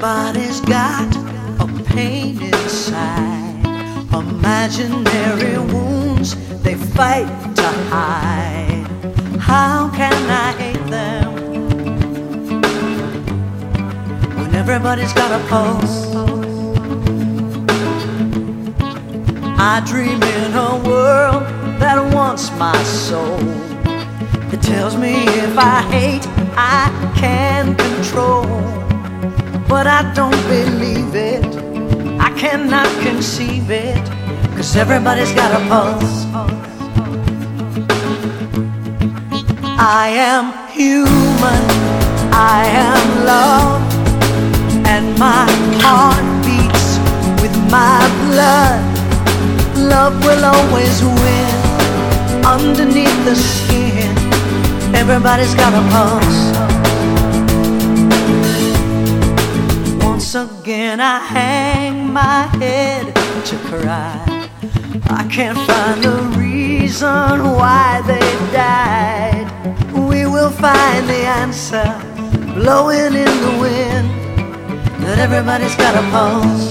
Everybody's got a pain inside, imaginary wounds they fight to hide. How can I hate them when everybody's got a pulse? I dream in a world that wants my soul. It tells me if I hate, I can control. But I don't believe it, I cannot conceive it, 'cause everybody's got a pulse. I am human, I am love, and my heart beats with my blood. Love will always win underneath the skin. Everybody's got a pulse. Once again I hang my head to cry. I can't find the reason why they died. We will find the answer blowing in the wind, that everybody's got a pulse.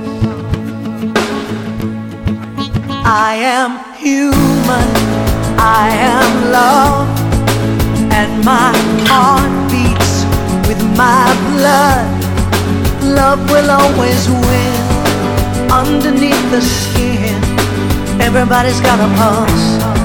I am human, I am love, and my heart beats with my blood. Love will always win underneath the skin. Everybody's got a pulse.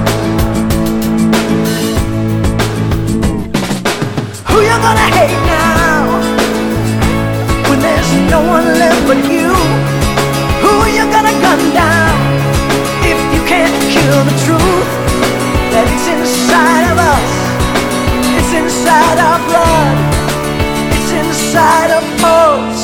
Who you gonna hate now when there's no one left but you? Who are you gonna gun down if you can't kill the truth that it's inside of us? It's inside our blood, it's inside a pulse.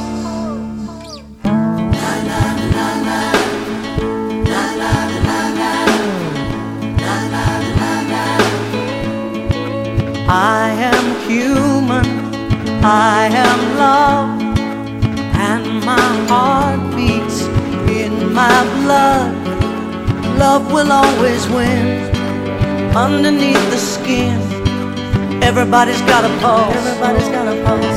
I am human, I am love, and my heart beats in my blood. Love will always win underneath the skin. Everybody's got a pulse. Everybody's got a pulse.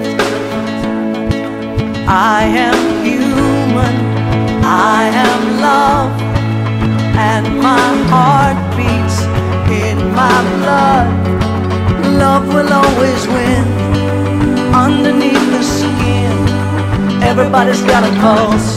I am human, I am love, and my heart beats in my blood. Love will always win underneath the skin. Everybody's got a pulse.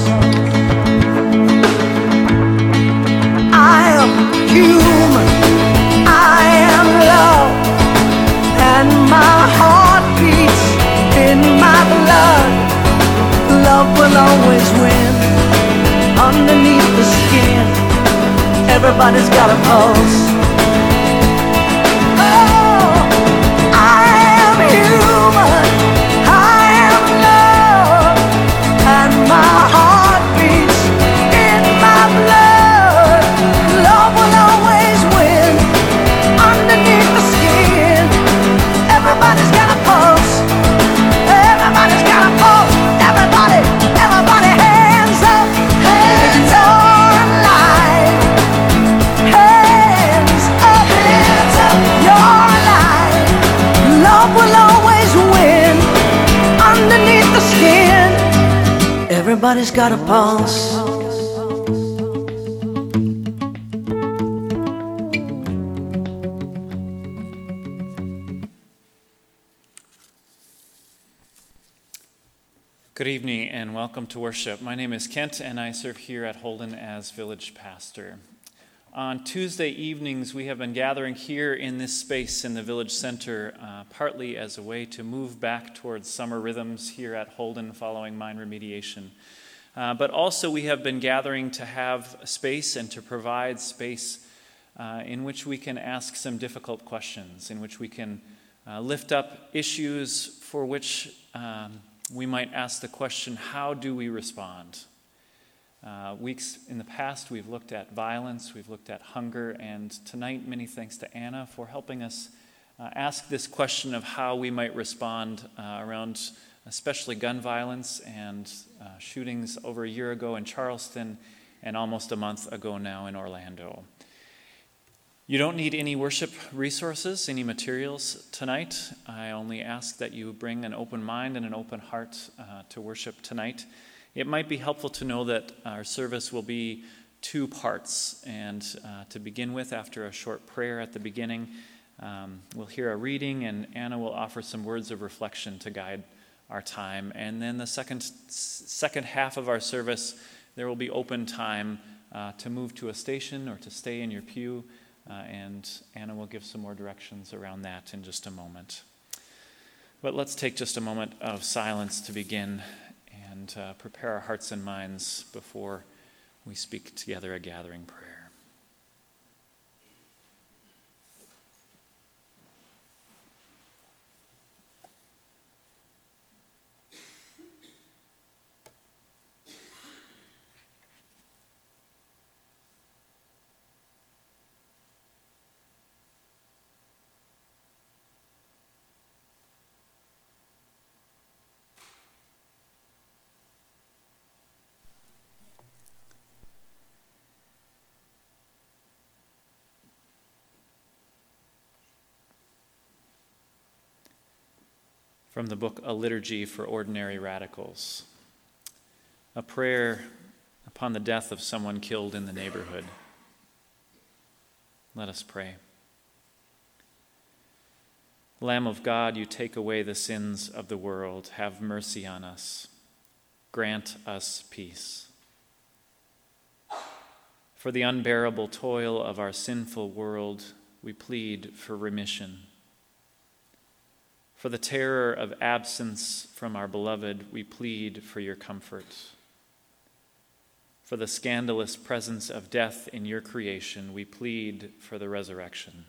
I am human, I am love, and my heart beats in my blood. Love will always win underneath the skin. Everybody's got a pulse. Everybody's got a pulse. Good evening and welcome to worship. My name is Kent and I serve here at Holden as village pastor. On Tuesday evenings, we have been gathering here in this space in the village center, partly as a way to move back towards summer rhythms here at Holden following mine remediation. But also we have been gathering to have space and to provide space in which we can ask some difficult questions, in which we can lift up issues for which we might ask the question, how do we respond? Weeks in the past, we've looked at violence, we've looked at hunger, and tonight, many thanks to Anna for helping us ask this question of how we might respond around especially gun violence and shootings over a year ago in Charleston and almost a month ago now in Orlando. You don't need any worship resources, any materials tonight. I only ask that you bring an open mind and an open heart to worship tonight. It might be helpful to know that our service will be 2 parts. And to begin with, after a short prayer at the beginning, we'll hear a reading, and Anna will offer some words of reflection to guide our time. And then the second half of our service, there will be open time to move to a station or to stay in your pew. And Anna will give some more directions around that in just a moment. But let's take just a moment of silence to begin and prepare our hearts and minds before we speak together a gathering prayer. From the book A Liturgy for Ordinary Radicals, a prayer upon the death of someone killed in the neighborhood. Let us pray. Lamb of God, you take away the sins of the world. Have mercy on us. Grant us peace. For the unbearable toil of our sinful world, we plead for remission. For the terror of absence from our beloved, we plead for your comfort. For the scandalous presence of death in your creation, we plead for the resurrection.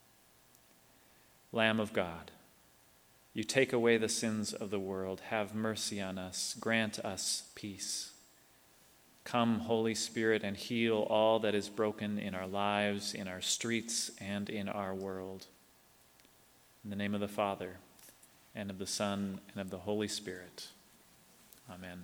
Lamb of God, you take away the sins of the world. Have mercy on us. Grant us peace. Come, Holy Spirit, and heal all that is broken in our lives, in our streets, and in our world. In the name of the Father, and of the Son, and of the Holy Spirit. Amen.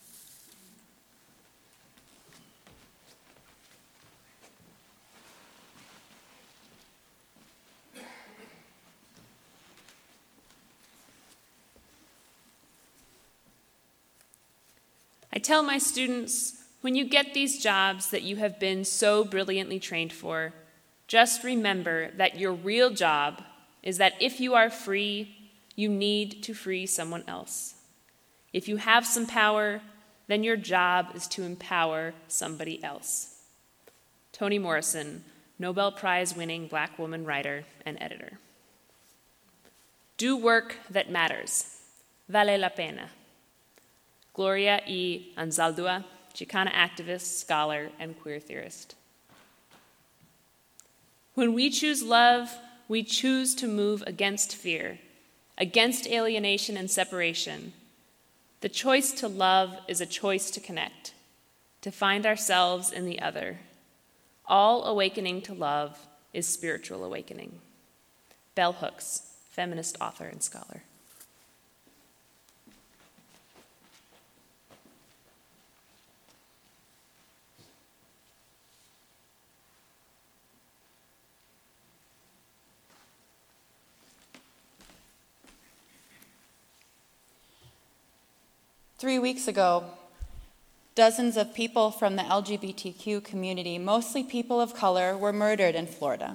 I tell my students, when you get these jobs that you have been so brilliantly trained for, just remember that your real job is that if you are free, you need to free someone else. If you have some power, then your job is to empower somebody else. Toni Morrison, Nobel Prize-winning Black woman writer and editor. Do work that matters. Vale la pena. Gloria E. Anzaldúa, Chicana activist, scholar, and queer theorist. When we choose love, we choose to move against fear, against alienation and separation. The choice to love is a choice to connect, to find ourselves in the other. All awakening to love is spiritual awakening. Bell Hooks, feminist author and scholar. Three weeks ago, dozens of people from the LGBTQ community, mostly people of color, were murdered in Florida.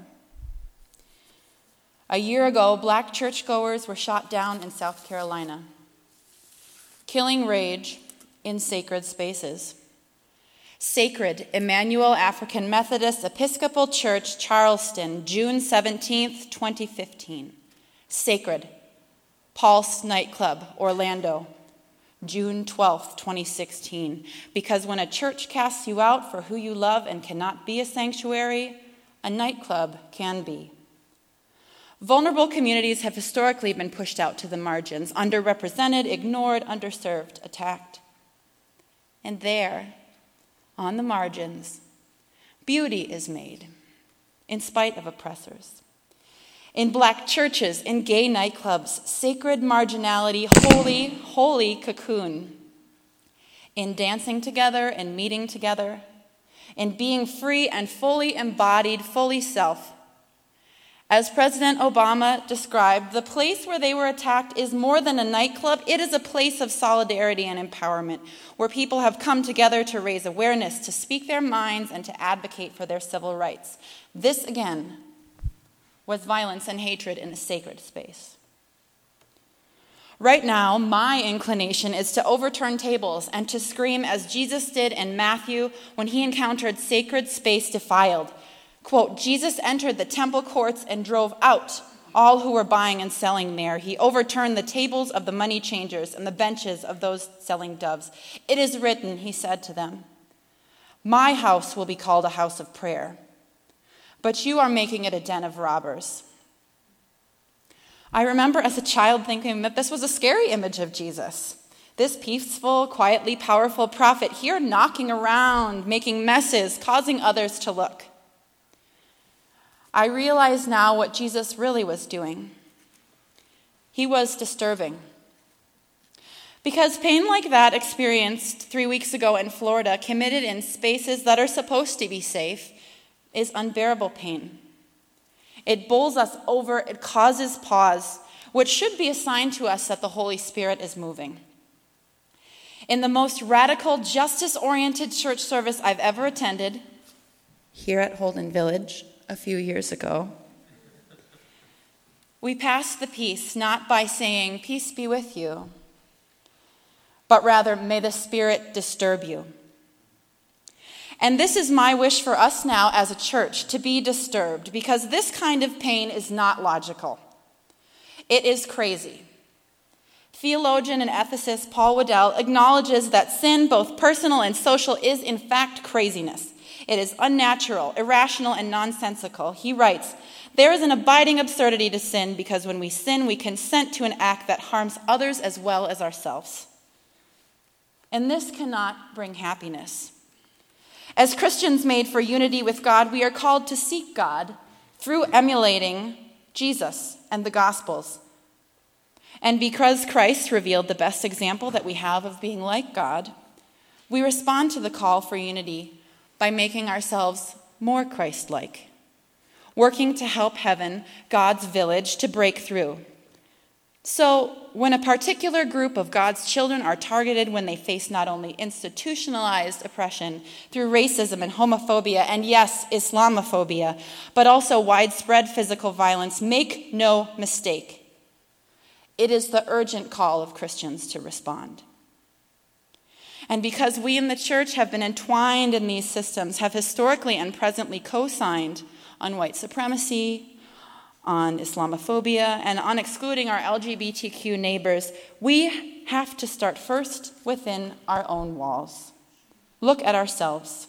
A year ago, Black churchgoers were shot down in South Carolina. Killing rage in sacred spaces. Sacred Emmanuel African Methodist Episcopal Church, Charleston, June 17th, 2015. Sacred Pulse Nightclub, Orlando, June 12th, 2016. Because when a church casts you out for who you love and cannot be a sanctuary, a nightclub can be. Vulnerable communities have historically been pushed out to the margins, underrepresented, ignored, underserved, attacked. And there, on the margins, beauty is made, in spite of oppressors. In Black churches, in gay nightclubs, sacred marginality, holy, holy cocoon. In dancing together and meeting together, in being free and fully embodied, fully self, As President Obama described, the place where they were attacked is more than a nightclub. It is a place of solidarity and empowerment, where people have come together to raise awareness, to speak their minds, and to advocate for their civil rights. This, again, was violence and hatred in a sacred space. Right now, my inclination is to overturn tables and to scream as Jesus did in Matthew when he encountered sacred space defiled. Quote, Jesus entered the temple courts and drove out all who were buying and selling there. He overturned the tables of the money changers and the benches of those selling doves. It is written, he said to them, my house will be called a house of prayer, but you are making it a den of robbers. I remember as a child thinking that this was a scary image of Jesus. This peaceful, quietly powerful prophet here knocking around, making messes, causing others to look. I realize now what Jesus really was doing. He was disturbing. Because pain like that experienced 3 weeks ago in Florida, committed in spaces that are supposed to be safe, is unbearable pain. It bowls us over, it causes pause, which should be a sign to us that the Holy Spirit is moving. In the most radical, justice-oriented church service I've ever attended, here at Holden Village, a few years ago, we passed the peace not by saying, peace be with you, but rather, may the Spirit disturb you. And this is my wish for us now as a church, to be disturbed, because this kind of pain is not logical. It is crazy. Theologian and ethicist Paul Waddell acknowledges that sin, both personal and social, is in fact craziness. It is unnatural, irrational, and nonsensical. He writes, there is an abiding absurdity to sin because when we sin, we consent to an act that harms others as well as ourselves. And this cannot bring happiness. As Christians made for unity with God, we are called to seek God through emulating Jesus and the Gospels. And because Christ revealed the best example that we have of being like God, we respond to the call for unity by making ourselves more Christ-like, working to help heaven, God's village, to break through. So when a particular group of God's children are targeted when they face not only institutionalized oppression through racism and homophobia, and yes, Islamophobia, but also widespread physical violence, make no mistake. It is the urgent call of Christians to respond. And because we in the church have been entwined in these systems, have historically and presently co-signed on white supremacy, on Islamophobia, and on excluding our LGBTQ neighbors, we have to start first within our own walls. Look at ourselves.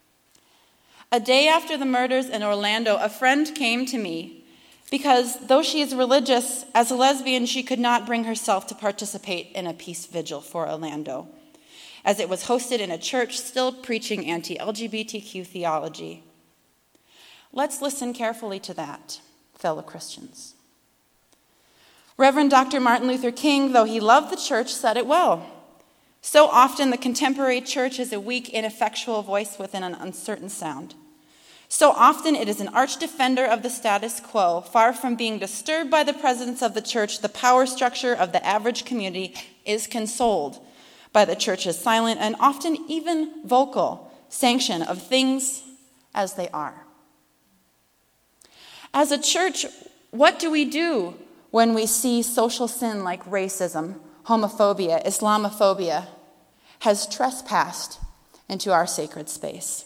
A day after the murders in Orlando, a friend came to me because though she is religious, as a lesbian, she could not bring herself to participate in a peace vigil for Orlando, as it was hosted in a church still preaching anti-LGBTQ theology. Let's listen carefully to that, fellow Christians. Reverend Dr. Martin Luther King, though he loved the church, said it well. So often the contemporary church is a weak, ineffectual voice within an uncertain sound. So often it is an arch defender of the status quo. Far from being disturbed by the presence of the church, the power structure of the average community is consoled by the church's silent and often even vocal sanction of things as they are. As a church, what do we do when we see social sin like racism, homophobia, Islamophobia has trespassed into our sacred space?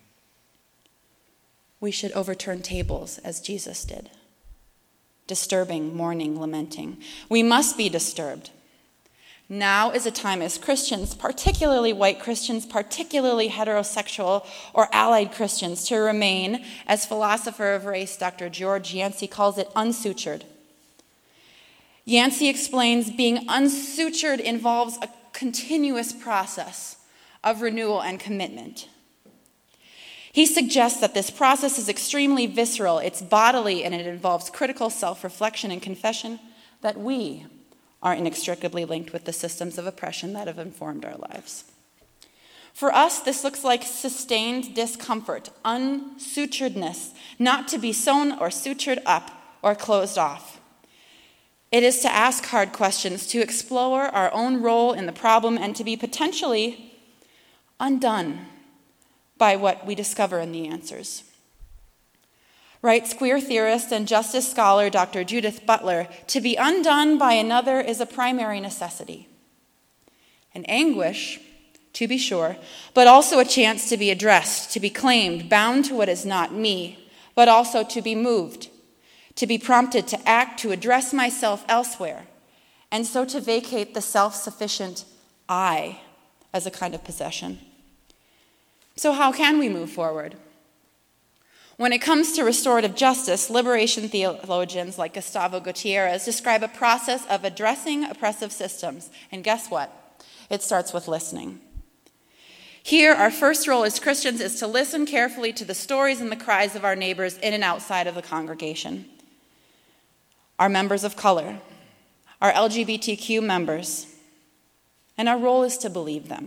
We should overturn tables as Jesus did. Disturbing, mourning, lamenting. We must be disturbed. Now is a time as Christians, particularly white Christians, particularly heterosexual or allied Christians, to remain, as philosopher of race Dr. George Yancey calls it, unsutured. Yancey explains being unsutured involves a continuous process of renewal and commitment. He suggests that this process is extremely visceral, it's bodily, and it involves critical self-reflection and confession that we are inextricably linked with the systems of oppression that have informed our lives. For us, this looks like sustained discomfort, unsuturedness, not to be sewn or sutured up or closed off. It is to ask hard questions, to explore our own role in the problem, and to be potentially undone by what we discover in the answers. Writes queer theorist and justice scholar Dr. Judith Butler, to be undone by another is a primary necessity. An anguish, to be sure, but also a chance to be addressed, to be claimed, bound to what is not me, but also to be moved, to be prompted to act, to address myself elsewhere, and so to vacate the self-sufficient I as a kind of possession. So how can we move forward? When it comes to restorative justice, liberation theologians like Gustavo Gutierrez describe a process of addressing oppressive systems. And guess what? It starts with listening. Here, our first role as Christians is to listen carefully to the stories and the cries of our neighbors in and outside of the congregation. Our members of color, our LGBTQ members, and our role is to believe them.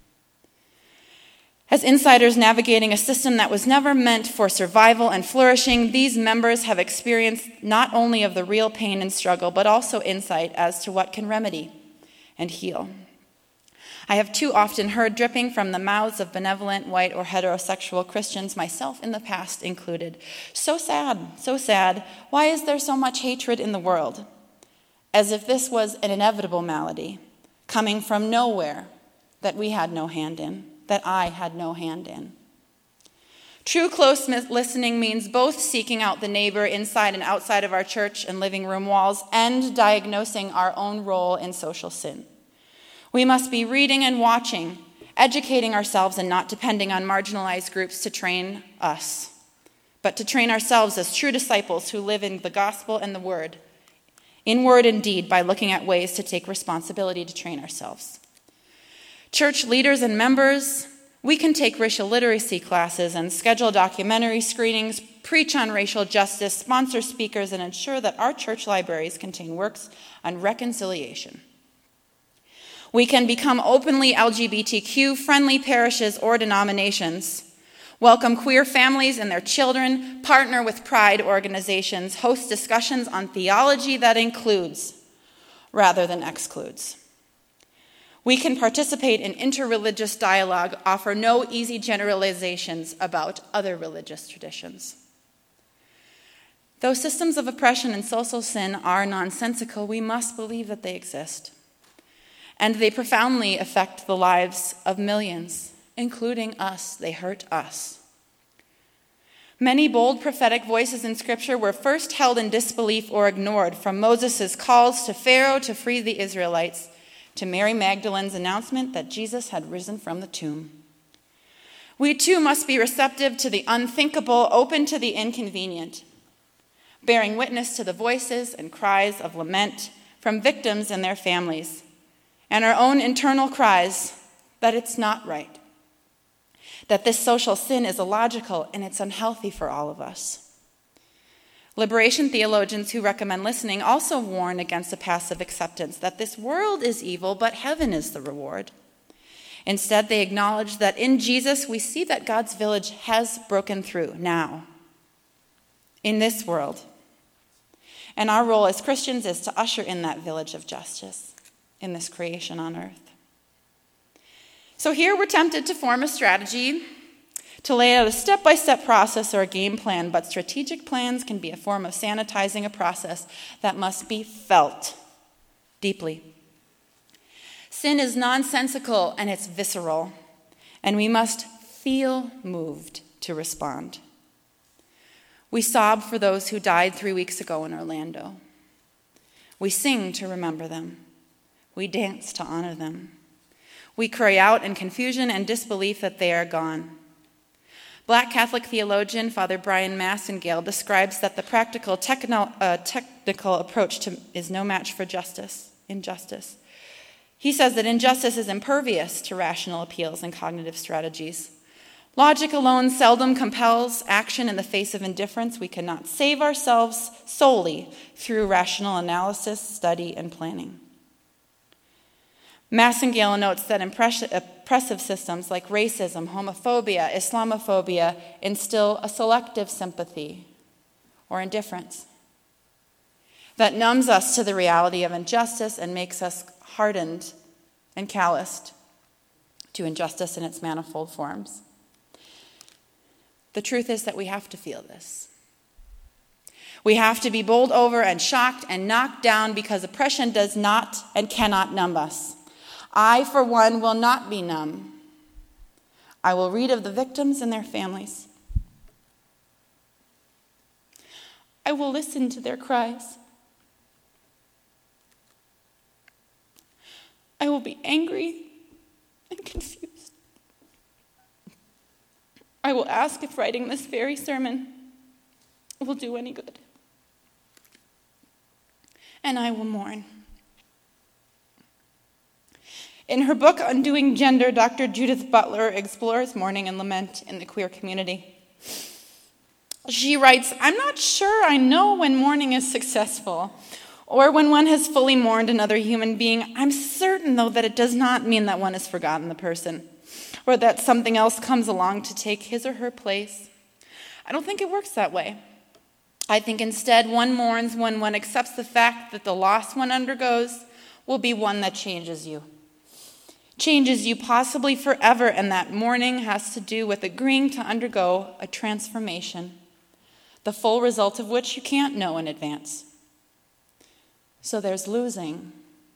As insiders navigating a system that was never meant for survival and flourishing, these members have experienced not only of the real pain and struggle, but also insight as to what can remedy and heal. I have too often heard dripping from the mouths of benevolent white or heterosexual Christians, myself in the past included, so sad, why is there so much hatred in the world? As if this was an inevitable malady, coming from nowhere, that we had no hand in, that I had no hand in. True close listening means both seeking out the neighbor inside and outside of our church and living room walls and diagnosing our own role in social sin. We must be reading and watching, educating ourselves and not depending on marginalized groups to train us, but to train ourselves as true disciples who live in the gospel and the word, in word and deed, by looking at ways to take responsibility to train ourselves. Church leaders and members, we can take racial literacy classes and schedule documentary screenings, preach on racial justice, sponsor speakers, and ensure that our church libraries contain works on reconciliation. We can become openly LGBTQ-friendly parishes or denominations, welcome queer families and their children, partner with pride organizations, host discussions on theology that includes rather than excludes. We can participate in interreligious dialogue, offer no easy generalizations about other religious traditions. Though systems of oppression and social sin are nonsensical, we must believe that they exist. And they profoundly affect the lives of millions, including us. They hurt us. Many bold prophetic voices in Scripture were first held in disbelief or ignored, from Moses' calls to Pharaoh to free the Israelites, to Mary Magdalene's announcement that Jesus had risen from the tomb. We too must be receptive to the unthinkable, open to the inconvenient, bearing witness to the voices and cries of lament from victims and their families, and our own internal cries that it's not right, that this social sin is illogical and it's unhealthy for all of us. Liberation theologians who recommend listening also warn against a passive acceptance that this world is evil, but heaven is the reward. Instead, they acknowledge that in Jesus we see that God's village has broken through now, in this world. And our role as Christians is to usher in that village of justice in this creation on earth. So here we're tempted to form a strategy, to lay out a step-by-step process or a game plan, but strategic plans can be a form of sanitizing a process that must be felt deeply. Sin is nonsensical and it's visceral, and we must feel moved to respond. We sob for those who died 3 weeks ago in Orlando. We sing to remember them. We dance to honor them. We cry out in confusion and disbelief that they are gone. Black Catholic theologian Father Brian Massengale describes that the practical technical approach is no match for injustice. He says that injustice is impervious to rational appeals and cognitive strategies. Logic alone seldom compels action in the face of indifference. We cannot save ourselves solely through rational analysis, study, and planning. Massengale notes that Oppressive systems like racism, homophobia, Islamophobia instill a selective sympathy or indifference that numbs us to the reality of injustice and makes us hardened and calloused to injustice in its manifold forms. The truth is that we have to feel this. We have to be bowled over and shocked and knocked down because oppression does not and cannot numb us. I, for one, will not be numb. I will read of the victims and their families. I will listen to their cries. I will be angry and confused. I will ask if writing this very sermon will do any good. And I will mourn. In her book, Undoing Gender, Dr. Judith Butler explores mourning and lament in the queer community. She writes, "I'm not sure I know when mourning is successful or when one has fully mourned another human being. I'm certain, though, that it does not mean that one has forgotten the person or that something else comes along to take his or her place. I don't think it works that way. I think instead one mourns when one accepts the fact that the loss one undergoes will be one that changes you possibly forever, and that mourning has to do with agreeing to undergo a transformation, the full result of which you can't know in advance. So there's losing.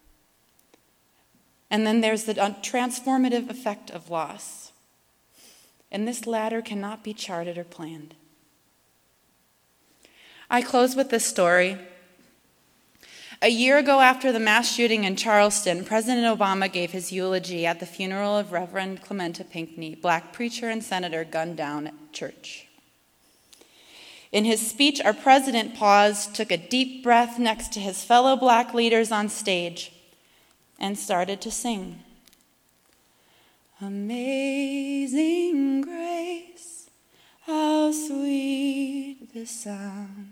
And then there's the transformative effect of loss. And this latter cannot be charted or planned. I close with this story. A year ago, after the mass shooting in Charleston, President Obama gave his eulogy at the funeral of Reverend Clementa Pinckney, black preacher and senator gunned down at church. In his speech, our president paused, took a deep breath next to his fellow black leaders on stage, and started to sing. Amazing grace, how sweet the sound.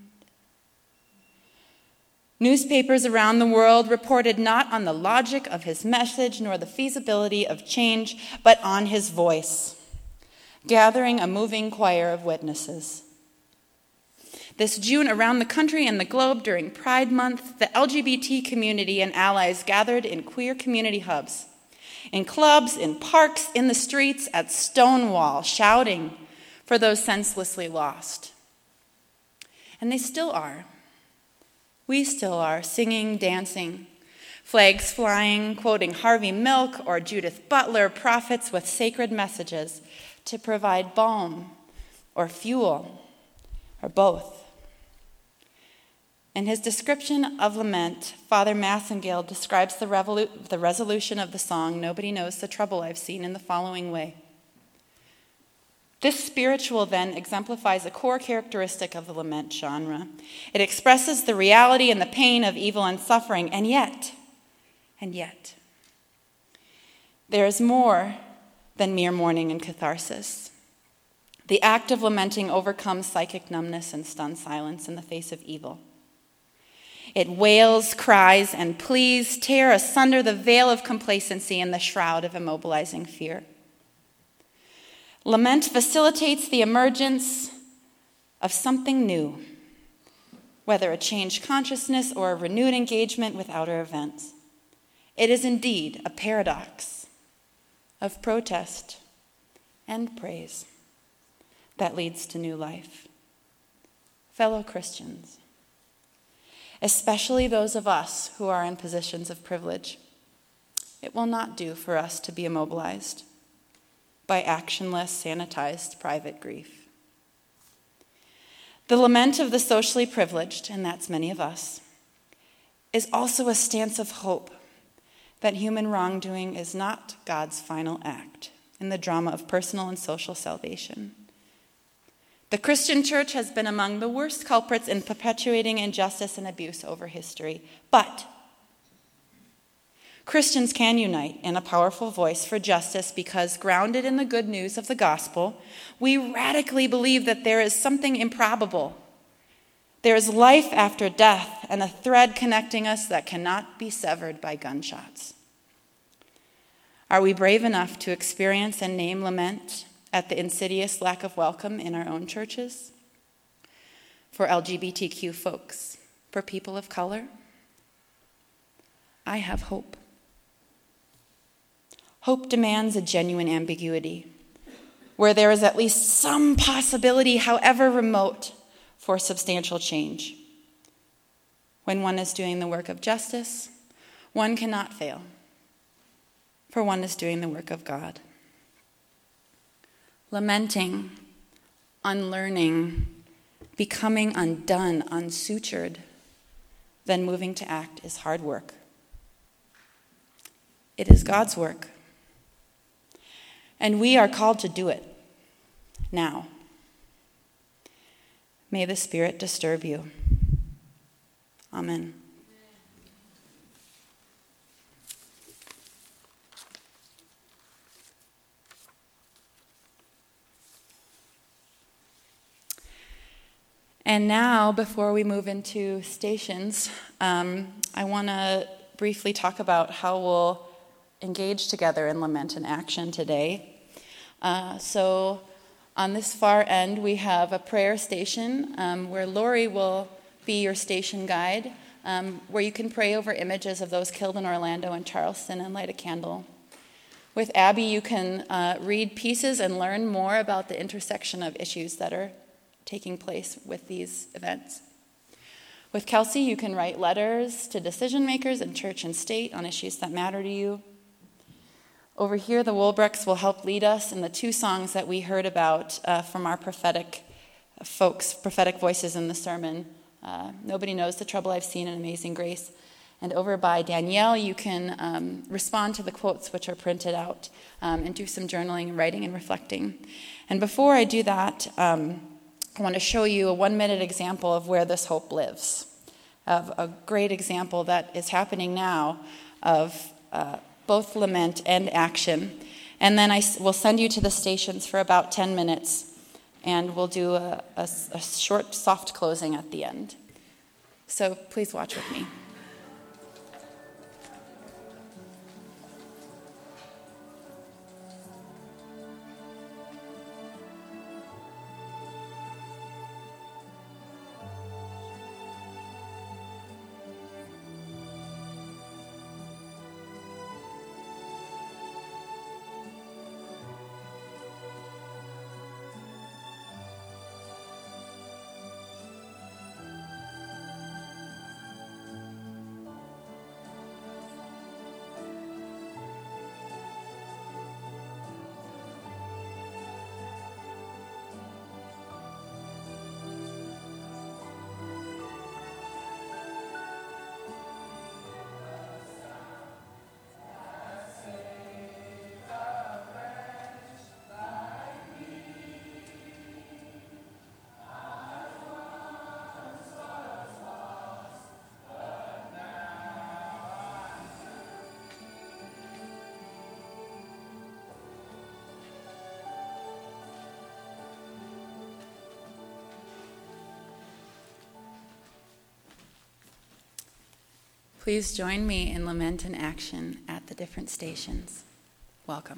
Newspapers around the world reported not on the logic of his message nor the feasibility of change, but on his voice, gathering a moving choir of witnesses. This June, around the country and the globe during Pride Month, the LGBT community and allies gathered in queer community hubs, in clubs, in parks, in the streets, at Stonewall, shouting for those senselessly lost. And they still are. We still are, singing, dancing, flags flying, quoting Harvey Milk or Judith Butler, prophets with sacred messages to provide balm or fuel or both. In his description of lament, Father Massengale describes the resolution of the song, Nobody Knows the Trouble I've Seen, in the following way. This spiritual then exemplifies a core characteristic of the lament genre. It expresses the reality and the pain of evil and suffering, and yet, there is more than mere mourning and catharsis. The act of lamenting overcomes psychic numbness and stunned silence in the face of evil. It wails, cries, and pleas, tear asunder the veil of complacency and the shroud of immobilizing fear. Lament facilitates the emergence of something new, whether a changed consciousness or a renewed engagement with outer events. It is indeed a paradox of protest and praise that leads to new life. Fellow Christians, especially those of us who are in positions of privilege, it will not do for us to be immobilized by actionless, sanitized private grief. The lament of the socially privileged, and that's many of us, is also a stance of hope that human wrongdoing is not God's final act in the drama of personal and social salvation. The Christian church has been among the worst culprits in perpetuating injustice and abuse over history, but Christians can unite in a powerful voice for justice because, grounded in the good news of the gospel, we radically believe that there is something improbable. There is life after death and a thread connecting us that cannot be severed by gunshots. Are we brave enough to experience and name lament at the insidious lack of welcome in our own churches? For LGBTQ folks, for people of color? I have hope. Hope demands a genuine ambiguity, where there is at least some possibility, however remote, for substantial change. When one is doing the work of justice, one cannot fail, for one is doing the work of God. Lamenting, unlearning, becoming undone, unsutured, then moving to act is hard work. It is God's work. And we are called to do it now. May the Spirit disturb you. Amen. And now, before we move into stations, I want to briefly talk about how we'll engage together in lament and action today. So on this far end, we have a prayer station where Lori will be your station guide, where you can pray over images of those killed in Orlando and Charleston and light a candle. With Abby, you can read pieces and learn more about the intersection of issues that are taking place with these events. With Kelsey, you can write letters to decision makers in church and state on issues that matter to you. Over here, the Woolbrecks will help lead us in the 2 songs that we heard about from our prophetic folks, prophetic voices in the sermon. Nobody Knows the Trouble I've Seen and Amazing Grace. And over by Danielle, you can respond to the quotes which are printed out and do some journaling and writing and reflecting. And before I do that, I want to show you a 1-minute example of where this hope lives, of a great example that is happening now of both lament and action. And then I will send you to the stations for about 10 minutes, and we'll do a short, soft closing at the end. So please watch with me. Please join me in lament and action at the different stations. Welcome.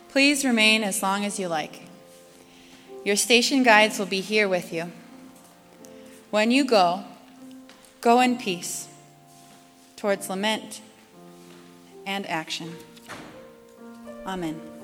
Please remain as long as you like. Your station guides will be here with you. When you go, go in peace towards lament and action. Amen.